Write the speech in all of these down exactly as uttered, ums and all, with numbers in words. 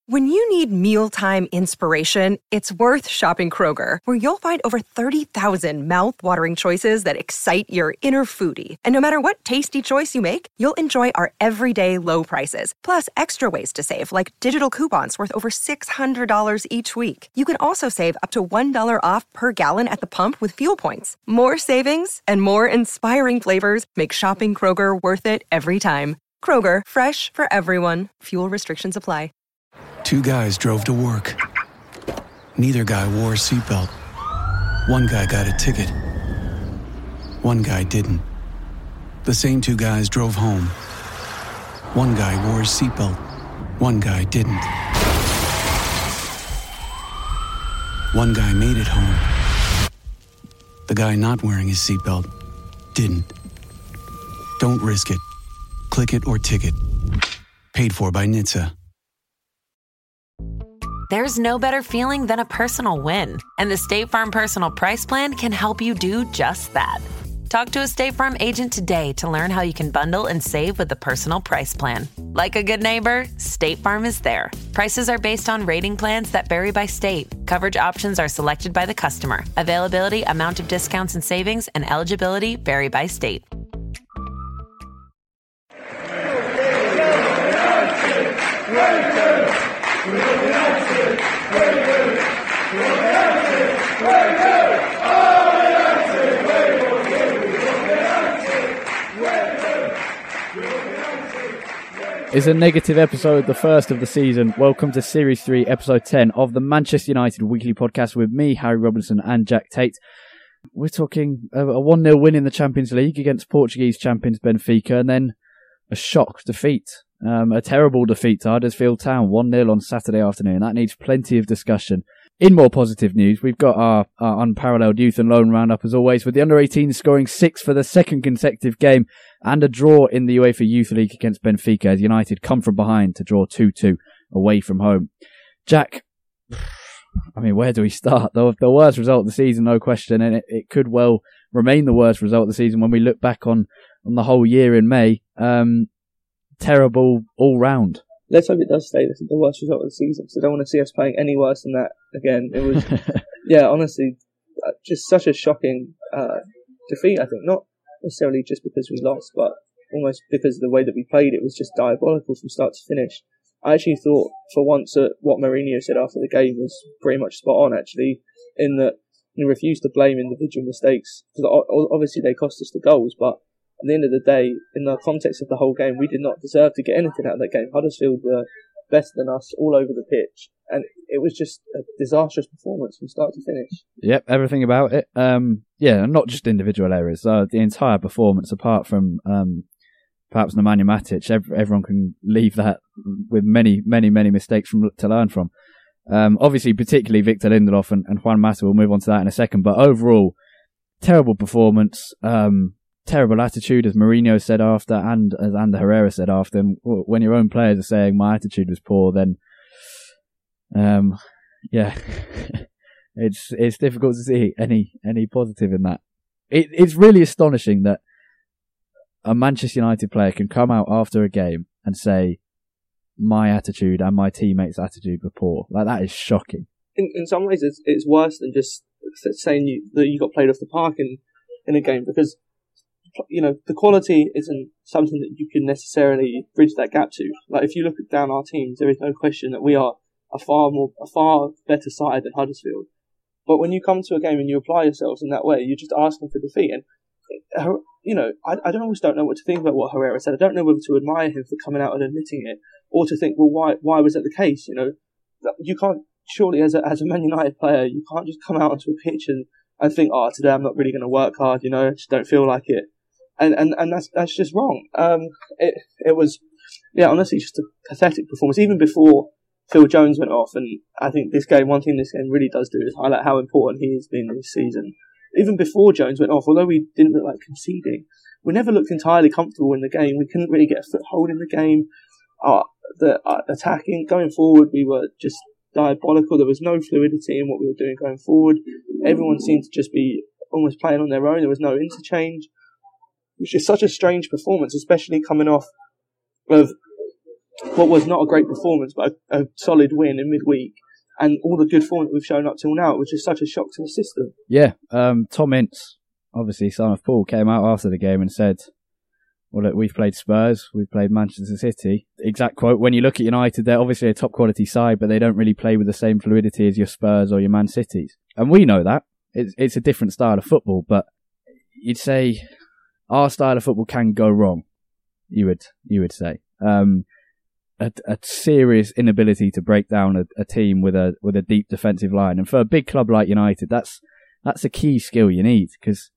When you need mealtime inspiration, it's worth shopping Kroger, where you'll find over thirty thousand mouth-watering choices that excite your inner foodie. And no matter what tasty choice you make, you'll enjoy our everyday low prices, plus extra ways to save, like digital coupons worth over six hundred dollars each week. You can also save up to one dollar off per gallon at the pump with fuel points. More savings and more inspiring flavors make shopping Kroger worth it every time. Kroger, fresh for everyone. Fuel restrictions apply. Two guys drove to work. Neither guy wore a seatbelt. One guy got a ticket. One guy didn't. The same two guys drove home. One guy wore his seatbelt. One guy didn't. One guy made it home. The guy not wearing his seatbelt didn't. Don't risk it. Click it or ticket. Paid for by N H T S A. There's no better feeling than a personal win, and the State Farm Personal Price Plan can help you do just that. Talk to a State Farm agent today to learn how you can bundle and save with the Personal Price Plan. Like a good neighbor, State Farm is there. Prices are based on rating plans that vary by state. Coverage options are selected by the customer. Availability, amount of discounts and savings, and eligibility vary by state. It's a negative episode, the first of the season. Welcome to Series three, Episode ten of the Manchester United Weekly Podcast with me, Harry Robinson, and Jack Tate. We're talking a one nil win in the Champions League against Portuguese champions Benfica, and then a shock defeat, um, a terrible defeat to Huddersfield Town, one nil on Saturday afternoon. That needs plenty of discussion. In more positive news, we've got our, our unparalleled youth and loan roundup as always, with the under eighteens scoring six for the second consecutive game and a draw in the UEFA Youth League against Benfica as United come from behind to draw two two away from home. Jack, I mean, where do we start? The, the worst result of the season, no question, and it, it could well remain the worst result of the season when we look back on, on the whole year in May. Um, terrible all round. Let's hope it does stay the worst result of the season, because I don't want to see us playing any worse than that again. It was, yeah, honestly, just such a shocking uh, defeat, I think. Not necessarily just because we lost, but almost because of the way that we played. It was just diabolical from start to finish. I actually thought, for once, that what Mourinho said after the game was pretty much spot on, actually, in that he refused to blame individual mistakes, because obviously they cost us the goals, but at the end of the day, in the context of the whole game, we did not deserve to get anything out of that game. Huddersfield were better than us all over the pitch, and it was just a disastrous performance from start to finish. Yep, everything about it. Um, yeah, not just individual errors. Uh, the entire performance, apart from um, perhaps Nemanja Matic, ev- everyone can leave that with many, many, many mistakes from to learn from. Um, obviously, particularly Victor Lindelof and, and Juan Mata. We'll move on to that in a second. But overall, terrible performance. Um, Terrible attitude, as Mourinho said after, and as Ander Herrera said after. And when your own players are saying my attitude was poor, then, um, yeah, it's it's difficult to see any any positive in that. It, it's really astonishing that a Manchester United player can come out after a game and say my attitude and my teammates' attitude were poor. Like, that is shocking. In, in some ways, it's it's worse than just saying you, that you got played off the park in in a game, because, you know, the quality isn't something that you can necessarily bridge that gap to. Like, if you look down our teams, there is no question that we are a far more, a far better side than Huddersfield. But when you come to a game and you apply yourselves in that way, you're just asking for defeat. And, you know, I, I always don't know what to think about what Herrera said. I don't know whether to admire him for coming out and admitting it, or to think, well, why, why was that the case? You know, you can't, surely as a, as a Man United player, you can't just come out onto a pitch and, and think, oh, today I'm not really going to work hard, you know, I just don't feel like it. And, and, and that's, that's just wrong. Um, it, it was, yeah, honestly, just a pathetic performance. Even before Phil Jones went off, and I think this game, one thing this game really does do is highlight how important he has been this season. Even before Jones went off, although we didn't look like conceding, we never looked entirely comfortable in the game. We couldn't really get a foothold in the game. Uh, the uh, attacking, going forward, we were just diabolical. There was no fluidity in what we were doing going forward. Everyone seemed to just be almost playing on their own. There was no interchange. Which is such a strange performance, especially coming off of what was not a great performance, but a, a solid win in midweek. And all the good form that we've shown up till now, it was just such a shock to the system. Yeah, um, Tom Ince, obviously son of Paul, came out after the game and said, well, look, we've played Spurs, we've played Manchester City. Exact quote, when you look at United, they're obviously a top quality side, but they don't really play with the same fluidity as your Spurs or your Man Cities. And we know that. It's, it's a different style of football, but you'd say our style of football can go wrong, you would, you would say. Um, A, a serious inability to break down a, a team with a with a deep defensive line, and for a big club like United, that's that's a key skill you need, because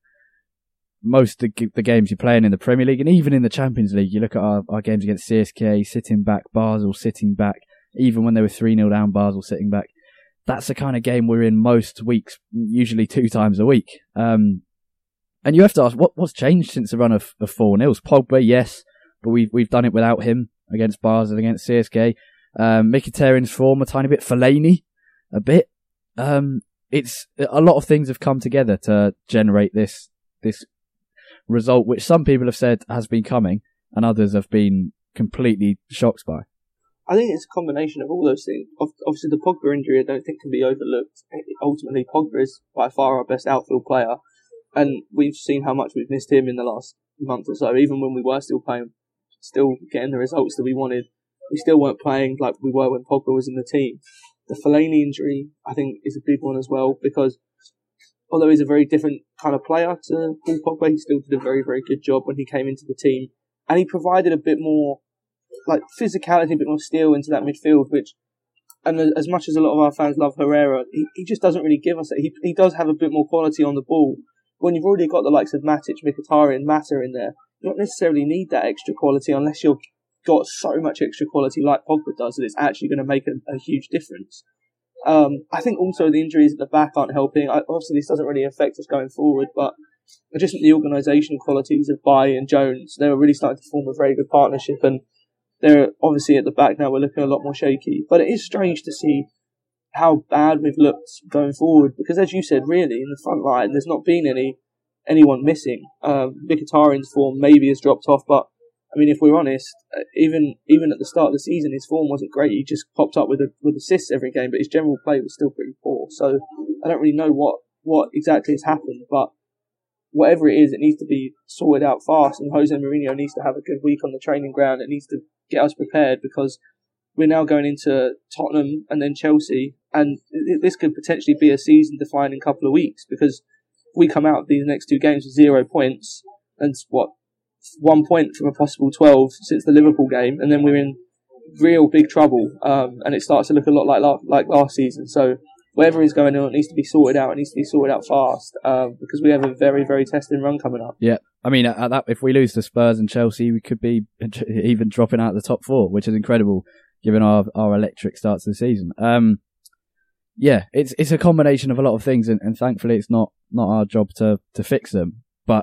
most of the, the games you're playing in the Premier League and even in the Champions League, you look at our, our games against C S K A, sitting back, Basel sitting back, even when they were three nil down, Basel sitting back. That's the kind of game we're in most weeks, usually two times a week. Um, and you have to ask, what what's changed since the run of, of four nils? Pogba, yes, but we've we've done it without him. Against Basel, against C S K. Um, Mkhitaryan's form a tiny bit. Fellaini, a bit. Um, it's a lot of things have come together to generate this this result, which some people have said has been coming, and others have been completely shocked by. I think it's a combination of all those things. Obviously, the Pogba injury I don't think can be overlooked. Ultimately, Pogba is by far our best outfield player, and we've seen how much we've missed him in the last month or so. Even when we were still playing. Still getting the results that we wanted. We still weren't playing like we were when Pogba was in the team. The Fellaini injury, I think, is a big one as well, because although he's a very different kind of player to Paul Pogba, he still did a very, very good job when he came into the team. And he provided a bit more like physicality, a bit more steel into that midfield, which, and as much as a lot of our fans love Herrera, he, he just doesn't really give us that. He, he does have a bit more quality on the ball. When you've already got the likes of Matic, Mkhitaryan, Mata in there, you don't necessarily need that extra quality unless you've got so much extra quality like Pogba does that it's actually going to make a, a huge difference. Um, I think also the injuries at the back aren't helping. I, obviously, this doesn't really affect us going forward, but I just think the organisational qualities of Bailly and Jones, they were really starting to form a very good partnership, and they're obviously at the back now, we're looking a lot more shaky. But it is strange to see how bad we've looked going forward, because as you said, really, in the front line, there's not been any anyone missing. Um, Mkhitaryan's form maybe has dropped off, but I mean, if we're honest, even even at the start of the season, his form wasn't great. He just popped up with a, with assists every game, but his general play was still pretty poor. So I don't really know what, what exactly has happened, but whatever it is, it needs to be sorted out fast, and Jose Mourinho needs to have a good week on the training ground. It needs to get us prepared, because we're now going into Tottenham and then Chelsea, and this could potentially be a season-defining couple of weeks, because we come out of these next two games with zero points, and what, one point from a possible twelve since the Liverpool game, and then we're in real big trouble, um, and it starts to look a lot like la- like last season. So whatever is going on, it needs to be sorted out. It needs to be sorted out fast, um, because we have a very, very testing run coming up. Yeah, I mean, at that, if we lose to Spurs and Chelsea, we could be even dropping out of the top four, which is incredible given our our electric starts to the season. Um, yeah, it's it's a combination of a lot of things, and, and thankfully it's not, not our job to, to fix them. But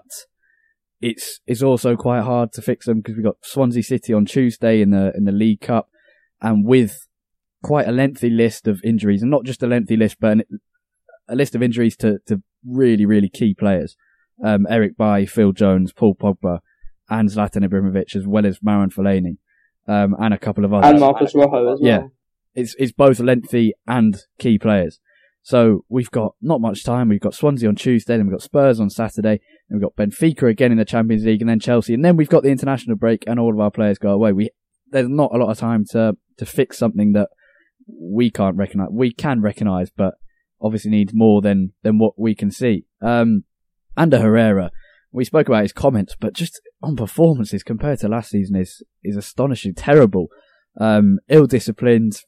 it's it's also quite hard to fix them, because we've got Swansea City on Tuesday in the in the League Cup, and with quite a lengthy list of injuries, and not just a lengthy list, but an, a list of injuries to, to really, really key players. Um, Eric Bailly, Phil Jones, Paul Pogba, and Zlatan Ibrahimovic, as well as Marouane Fellaini, um, and a couple of others. And Marcus Rojo as well. Yeah, it's it's both lengthy and key players. So we've got not much time. We've got Swansea on Tuesday, then we've got Spurs on Saturday, and we've got Benfica again in the Champions League, and then Chelsea, and then we've got the international break, and all of our players go away. We there's not a lot of time to to fix something that we can't recognise. We can recognise, but obviously needs more than than what we can see. Um, Ander Herrera, we spoke about his comments, but just on performances compared to last season is is astonishing, terrible, um, ill-disciplined,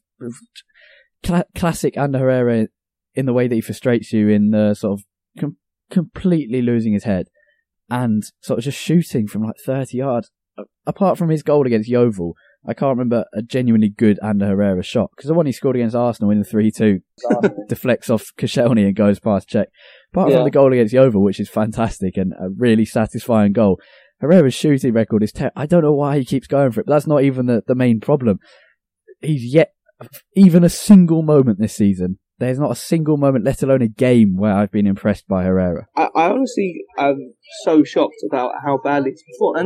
cl- classic Ander Herrera in the way that he frustrates you, in the sort of com- completely losing his head and sort of just shooting from like thirty yards. Apart from his goal against Yeovil, I can't remember a genuinely good Ander Herrera shot, because the one he scored against Arsenal in the three two deflects off Koscielny and goes past Cech. Apart yeah. from the goal against Yeovil, which is fantastic and a really satisfying goal, Herrera's shooting record is terrible. I don't know why he keeps going for it, but that's not even the, the main problem. He's yet, even a single moment this season, there's not a single moment, let alone a game, where I've been impressed by Herrera. I, I honestly am so shocked about how badly he's performed. And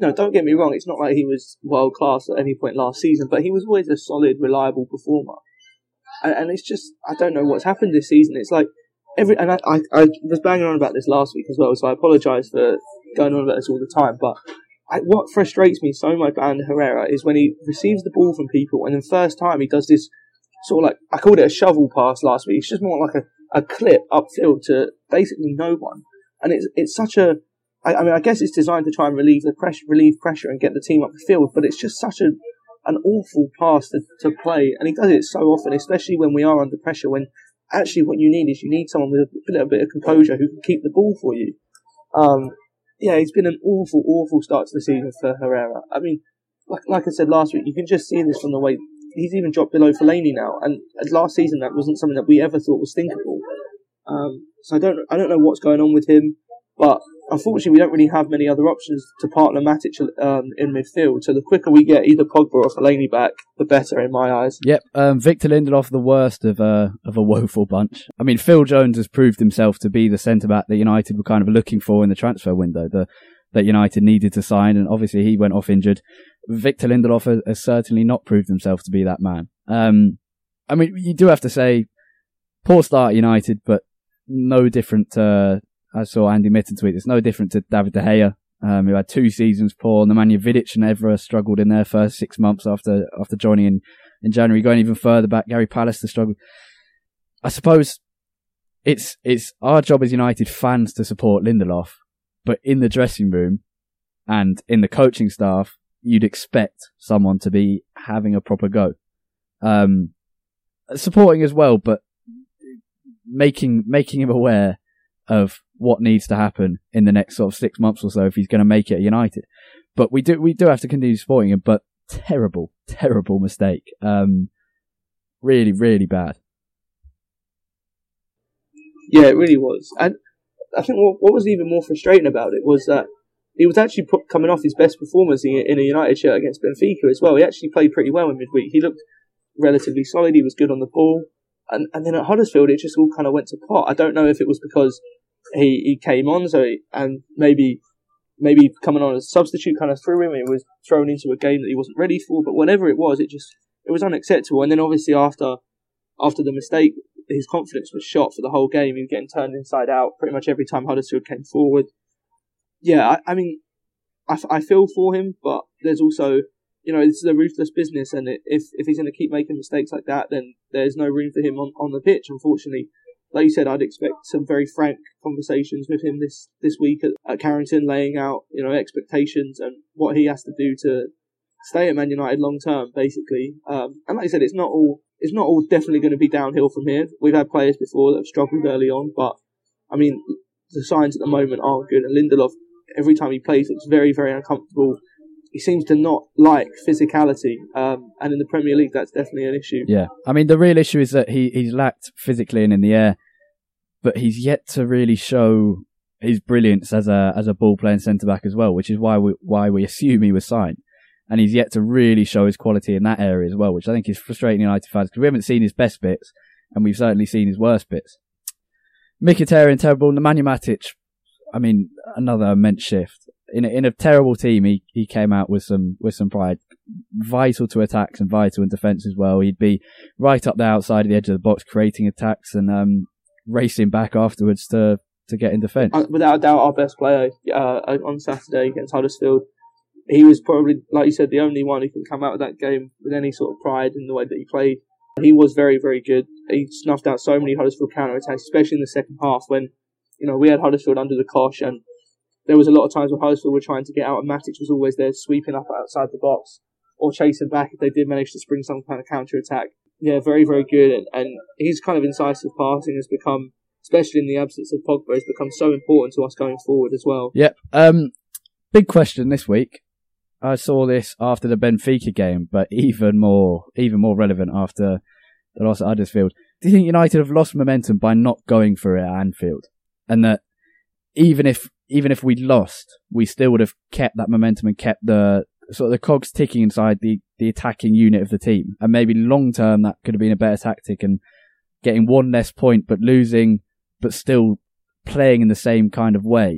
no, don't get me wrong, it's not like he was world class at any point last season, but he was always a solid, reliable performer. And, and it's just, I don't know what's happened this season. It's like, every, and I, I, I was banging on about this last week as well, so I apologise for going on about this all the time, but I, what frustrates me so much about Herrera is when he receives the ball from people, and the first time he does this sort of like, I called it a shovel pass last week, it's just more like a, a clip upfield to basically no one. And it's it's such a, I, I mean, I guess it's designed to try and relieve the pressure, relieve pressure and get the team up the field, but it's just such a, an awful pass to, to play, and he does it so often, especially when we are under pressure, when actually what you need is you need someone with a little bit of composure who can keep the ball for you. Um, yeah, it's been an awful, awful start to the season for Herrera. I mean, like, like I said last week, you can just see this from the way he's even dropped below Fellaini now, and last season that wasn't something that we ever thought was thinkable. Um, so I don't, I don't know what's going on with him, but unfortunately we don't really have many other options to partner Matic um, in midfield. So the quicker we get either Pogba or Fellaini back, the better in my eyes. Yep, um, Victor Lindelof, the worst of a of a woeful bunch. I mean, Phil Jones has proved himself to be the centre back that United were kind of looking for in the transfer window, the, that United needed to sign, and obviously he went off injured. Victor Lindelof has, has certainly not proved himself to be that man. Um, I mean, you do have to say, poor start at United, but no different to, I saw Andy Mitten tweet, it's no different to David De Gea, um, who had two seasons poor. Nemanja Vidic and Evra struggled in their first six months after after joining in, in January. Going even further back, Gary Pallister struggled. I suppose it's it's our job as United fans to support Lindelof, but in the dressing room and in the coaching staff, you'd expect someone to be having a proper go. Um, supporting as well, but making making him aware of what needs to happen in the next sort of six months or so if he's going to make it at United. But we do we do have to continue supporting him, but terrible, terrible mistake. Um, really, really bad. Yeah, it really was. And I think what, what was even more frustrating about it was that he was actually put, coming off his best performance in, in a United shirt against Benfica as well. He actually played pretty well in midweek. He looked relatively solid. He was good on the ball. And, and then at Huddersfield, it just all kind of went to pot. I don't know if it was because he, he came on, so he, and maybe maybe coming on as a substitute kind of threw him. He was thrown into a game that he wasn't ready for. But whatever it was, it just it was unacceptable. And then obviously after after the mistake, his confidence was shot for the whole game. He was getting turned inside out pretty much every time Huddersfield came forward. Yeah, I, I mean, I, I feel for him, but there's also, you know, this is a ruthless business, and if if he's going to keep making mistakes like that, then there's no room for him on, on the pitch, unfortunately. Like you said, I'd expect some very frank conversations with him this, this week at, at Carrington, laying out, you know, expectations and what he has to do to stay at Man United long term, basically. Um, and like I said, it's not all it's not all definitely going to be downhill from here. We've had players before that have struggled early on, but I mean, the signs at the moment aren't good. And Lindelof, every time he plays, looks very, very uncomfortable. He seems to not like physicality, um, and in the Premier League, that's definitely an issue. Yeah, I mean, the real issue is that he, he's lacked physically and in the air, but he's yet to really show his brilliance as a as a ball playing centre back as well, which is why we why we assume he was signed. And he's yet to really show his quality in that area as well, which I think is frustrating United fans because we haven't seen his best bits, and we've certainly seen his worst bits. Mkhitaryan, terrible. Nemanja Matic, I mean, another immense shift. In a, in a terrible team, he, he came out with some with some pride. Vital to attacks and vital in defence as well. He'd be right up the outside of the edge of the box, creating attacks and um, racing back afterwards to, to get in defence. Uh, without a doubt, our best player uh, on Saturday against Huddersfield. He was probably, like you said, the only one who can come out of that game with any sort of pride in the way that he played. He was very, very good. He snuffed out so many Huddersfield counter-attacks, especially in the second half when, you know, we had Huddersfield under the cosh, and there was a lot of times when Huddersfield were trying to get out, and Matic was always there sweeping up outside the box or chasing back if they did manage to spring some kind of counter-attack. Yeah, very, very good. And, and his kind of incisive passing has become, especially in the absence of Pogba, has become so important to us going forward as well. Yep. Um, big question this week. I saw this after the Benfica game, but even more, even more relevant after the loss at Huddersfield. Do you think United have lost momentum by not going for it at Anfield? And that even if, even if we'd lost, we still would have kept that momentum and kept the, sort of the cogs ticking inside the, the attacking unit of the team. And maybe long term that could have been a better tactic, and getting one less point, but losing, but still playing in the same kind of way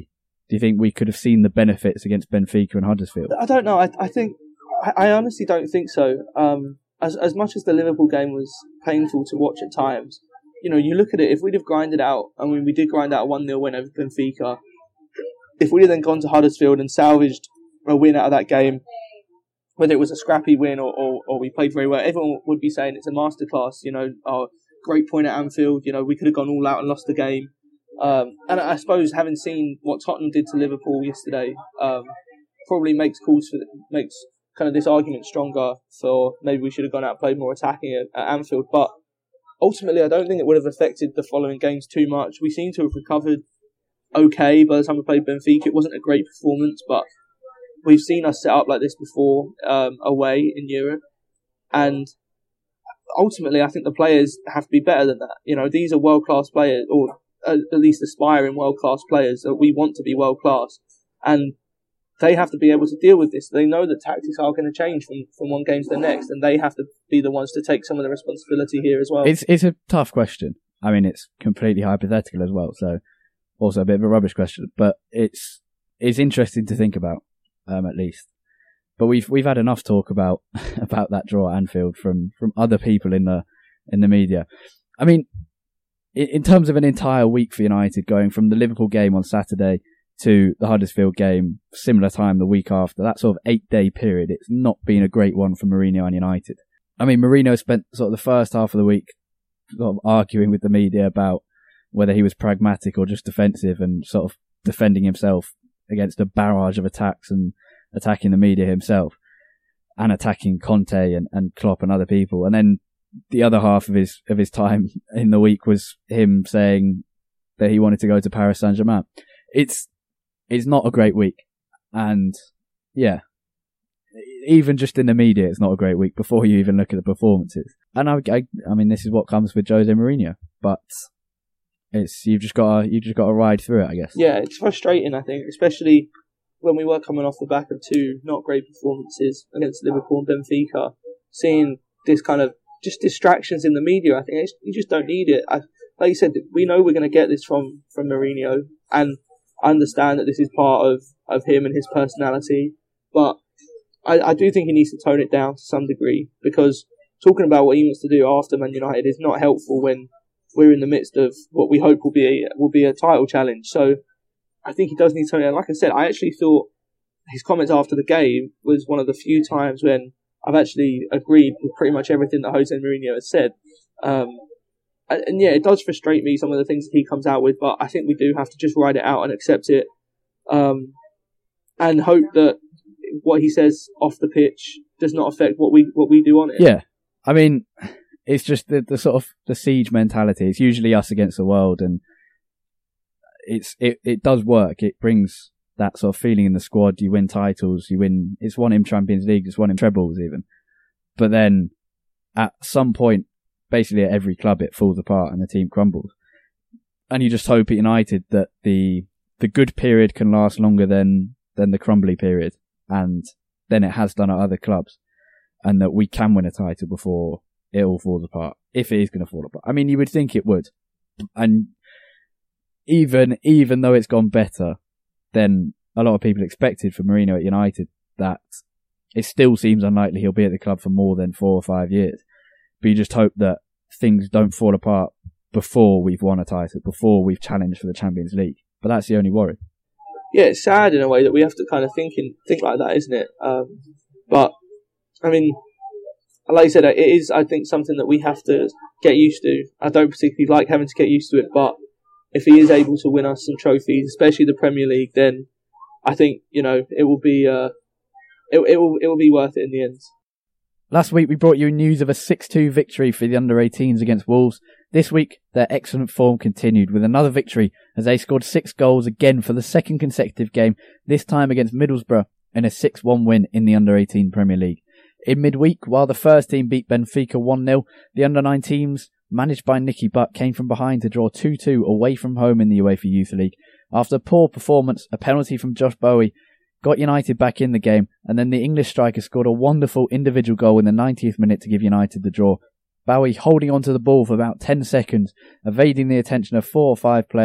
Do you think we could have seen the benefits against Benfica and Huddersfield? I don't know. I, I think I, I honestly don't think so. Um, as as much as the Liverpool game was painful to watch at times, you know, you look at it. If we'd have grinded out, I mean, we did grind out a one nil win over Benfica. If we'd have then gone to Huddersfield and salvaged a win out of that game, whether it was a scrappy win or, or, or we played very well, everyone would be saying it's a masterclass. You know, oh, great point at Anfield. You know, we could have gone all out and lost the game. Um, and I suppose having seen what Tottenham did to Liverpool yesterday, um, probably makes calls for makes kind of this argument stronger for maybe we should have gone out and played more attacking at, at Anfield. But ultimately, I don't think it would have affected the following games too much. We seem to have recovered okay by the time we played Benfica. It wasn't a great performance, but we've seen us set up like this before um, away in Europe, and ultimately, I think the players have to be better than that. You know, these are world class players, or at least aspiring world-class players that we want to be world-class, and they have to be able to deal with this. They know that tactics are going to change from, from one game to the next, and they have to be the ones to take some of the responsibility here as well. It's it's a tough question. I mean, it's completely hypothetical as well, so also a bit of a rubbish question, but it's it's interesting to think about, um, at least. But we've we've had enough talk about about that draw at Anfield from, from other people in the in the media. I mean, in terms of an entire week for United, going from the Liverpool game on Saturday to the Huddersfield game, similar time the week after, that sort of eight-day period, it's not been a great one for Mourinho and United. I mean, Mourinho spent sort of the first half of the week sort of arguing with the media about whether he was pragmatic or just defensive, and sort of defending himself against a barrage of attacks and attacking the media himself and attacking Conte and, and Klopp and other people. And then the other half of his of his time in the week was him saying that he wanted to go to Paris Saint-Germain. It's it's not a great week, and yeah, even just in the media, it's not a great week before you even look at the performances. And I, I, I mean, this is what comes with Jose Mourinho, but it's you've just got to you just got to ride through it, I guess. Yeah, it's frustrating, I think, especially when we were coming off the back of two not great performances against Liverpool and Benfica, seeing this kind of just distractions in the media. I think it's, you just don't need it. I, like you said, we know we're going to get this from, from Mourinho, and I understand that this is part of, of him and his personality, but I, I do think he needs to tone it down to some degree, because talking about what he wants to do after Man United is not helpful when we're in the midst of what we hope will be a, will be a title challenge. So I think he does need to tone it down. Like I said, I actually thought his comments after the game was one of the few times when I've actually agreed with pretty much everything that Jose Mourinho has said. Um, and, and yeah, it does frustrate me, some of the things that he comes out with, but I think we do have to just ride it out and accept it, um, and hope that what he says off the pitch does not affect what we what we do on it. Yeah, I mean, it's just the, the sort of the siege mentality. It's usually us against the world, and it's it, it does work. It brings that sort of feeling in the squad. You win titles, you win, it's won him Champions League, it's won him trebles even. But then at some point, basically at every club, it falls apart and the team crumbles. And you just hope at United that the the good period can last longer than, than the crumbly period. And then it has done at other clubs. And that we can win a title before it all falls apart. If it is going to fall apart. I mean, you would think it would. And even, even though it's gone better than a lot of people expected for Mourinho at United, that it still seems unlikely he'll be at the club for more than four or five years. But you just hope that things don't fall apart before we've won a title, before we've challenged for the Champions League. But that's the only worry. Yeah, it's sad in a way that we have to kind of think in, think like that, isn't it? Um, but, I mean, like I said, it is, I think, something that we have to get used to. I don't particularly like having to get used to it, but if he is able to win us some trophies, especially the Premier League, then I think, you know, it will be uh, it, it will it will be worth it in the end. Last week we brought you news of a six two victory for the under eighteens against Wolves. This week their excellent form continued with another victory as they scored six goals again for the second consecutive game, this time against Middlesbrough in a six one win in the under eighteen Premier League. In midweek, while the first team beat Benfica one nil, the under nine teams, managed by Nicky Butt, came from behind to draw two two away from home in the UEFA Youth League. After a poor performance, a penalty from Josh Bowie got United back in the game, and then the English striker scored a wonderful individual goal in the ninetieth minute to give United the draw. Bowie holding onto the ball for about ten seconds, evading the attention of four or five players,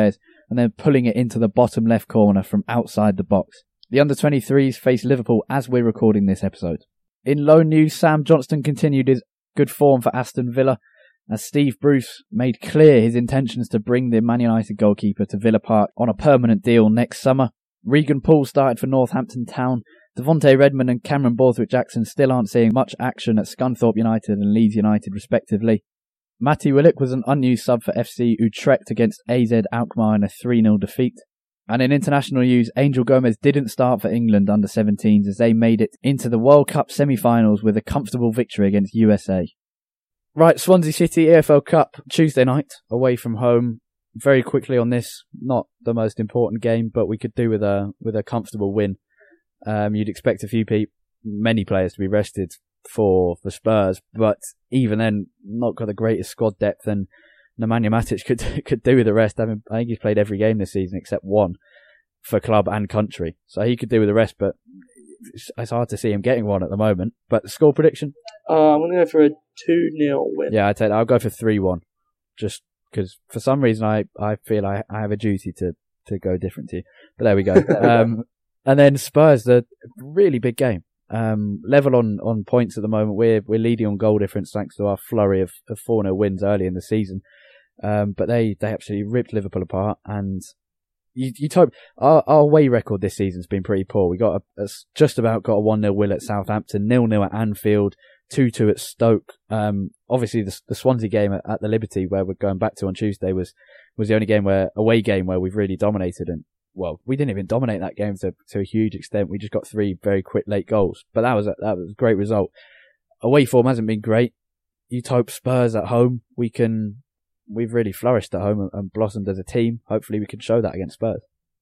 and then pulling it into the bottom left corner from outside the box. The under twenty-threes face Liverpool as we're recording this episode. In loan news, Sam Johnston continued his good form for Aston Villa, as Steve Bruce made clear his intentions to bring the Man United goalkeeper to Villa Park on a permanent deal next summer. Regan Poole started for Northampton Town. Devontae Redmond and Cameron Borthwick-Jackson still aren't seeing much action at Scunthorpe United and Leeds United respectively. Matty Willock was an unused sub for F C Utrecht against A Z Alkmaar in a three nil defeat. And in international news, Angel Gomez didn't start for England under seventeens as they made it into the World Cup semi-finals with a comfortable victory against U S A. Right, Swansea City E F L Cup Tuesday night, away from home. Very quickly on this, not the most important game, but we could do with a with a comfortable win. Um, you'd expect a few people, many players to be rested for the Spurs, but even then, not got the greatest squad depth, and Nemanja Matic could could do with the rest. I mean, I think he's played every game this season except one for club and country, so he could do with the rest. But it's, it's hard to see him getting one at the moment. But the score prediction? Uh, I'm going to go for a two nil win. Yeah, I take. I'll go for three one, just because for some reason I, I feel I, I have a duty to, to go different to you. But there we go. um, and then Spurs, the really big game. Um, level on, on points at the moment. We're we're leading on goal difference thanks to our flurry of, of four nil wins early in the season. Um, but they, they absolutely ripped Liverpool apart, and you you type our our away record this season's been pretty poor. We got a, a just about got a one nil win at Southampton, nil nil at Anfield, two two at Stoke. Um, obviously the the Swansea game at, at the Liberty, where we're going back to on Tuesday, was was the only game where away game where we've really dominated. And well, we didn't even dominate that game to to a huge extent. We just got three very quick late goals, but that was a, that was a great result. Away form hasn't been great. You type Spurs at home, we can. We've really flourished at home and, and blossomed as a team. Hopefully we can show that against Spurs.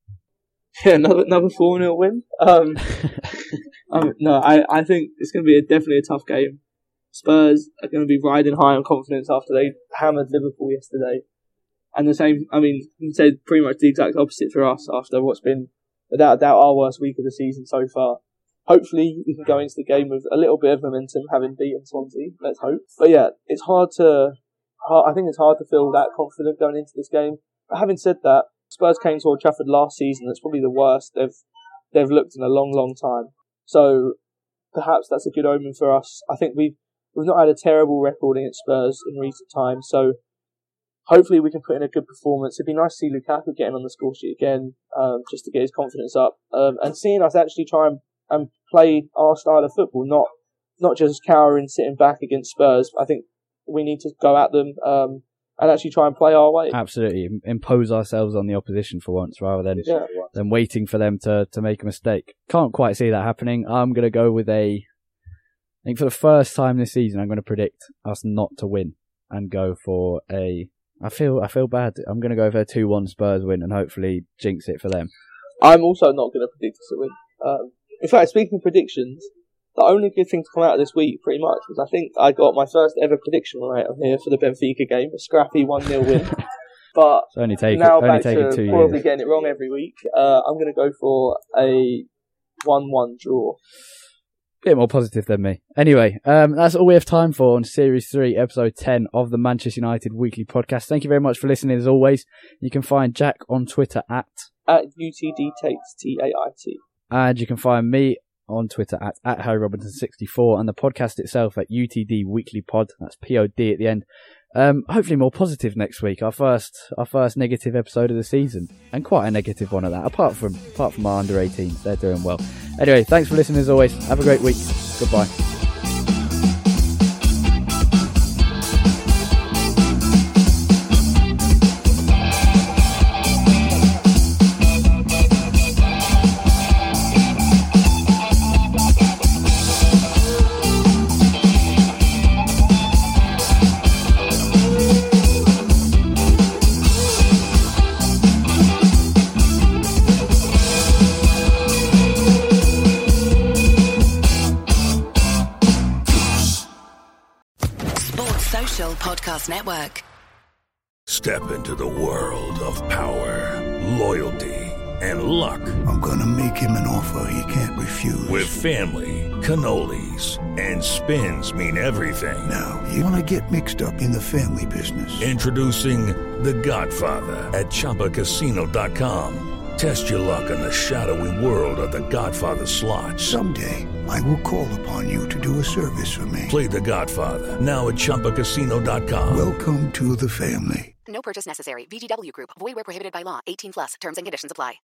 Yeah, another another four nil win. Um, um, no, I, I think it's going to be a, definitely a tough game. Spurs are going to be riding high on confidence after they hammered Liverpool yesterday. And the same, I mean, you can say pretty much the exact opposite for us after what's been, without a doubt, our worst week of the season so far. Hopefully we can go into the game with a little bit of momentum, having beaten Swansea. Let's hope. But yeah, it's hard to... I think it's hard to feel that confident going into this game. But having said that, Spurs came to Old Trafford last season. That's probably the worst they've they've looked in a long, long time. So perhaps that's a good omen for us. I think we've we've not had a terrible record against Spurs in recent times. So hopefully we can put in a good performance. It'd be nice to see Lukaku getting on the score sheet again, um, just to get his confidence up, um, and seeing us actually try and, and play our style of football, not not just cowering, sitting back against Spurs. I think we need to go at them um, and actually try and play our way. Absolutely. Impose ourselves on the opposition for once rather than yeah. than waiting for them to, to make a mistake. Can't quite see that happening. I'm going to go with a... I think for the first time this season, I'm going to predict us not to win and go for a... I feel I feel bad. I'm going to go for a two one Spurs win and hopefully jinx it for them. I'm also not going to predict us to win. Um, in fact, speaking of predictions... The only good thing to come out of this week, pretty much, was I think I got my first ever prediction right on here for the Benfica game, a scrappy one nil win. But it's only take, now only back taken to two probably years. getting it wrong every week. Uh, I'm going to go for a one one draw. Bit more positive than me. Anyway, um, that's all we have time for on Series three, Episode ten of the Manchester United Weekly Podcast. Thank you very much for listening as always. You can find Jack on Twitter at... At U T D Tates, T A I T. And you can find me on Twitter at, at Harry Robinson sixty-four, and the podcast itself at U T D Weekly Pod. That's P O D at the end. Um, hopefully more positive next week. Our first, our first negative episode of the season, and quite a negative one at that. Apart from, apart from our under eighteens, they're doing well. Anyway, thanks for listening as always. Have a great week. Goodbye. Podcast Network. Step into the world of power, loyalty, and luck. I'm gonna make him an offer he can't refuse. With family, cannolis, and spins mean everything. Now, you wanna get mixed up in the family business. Introducing The Godfather at Chumba Casino dot com. Test your luck in the shadowy world of The Godfather slot. Someday, I will call upon you to do a service for me. Play The Godfather, now at Chumba Casino dot com. Welcome to the family. No purchase necessary. V G W Group. Void where prohibited by law. eighteen plus. Terms and conditions apply.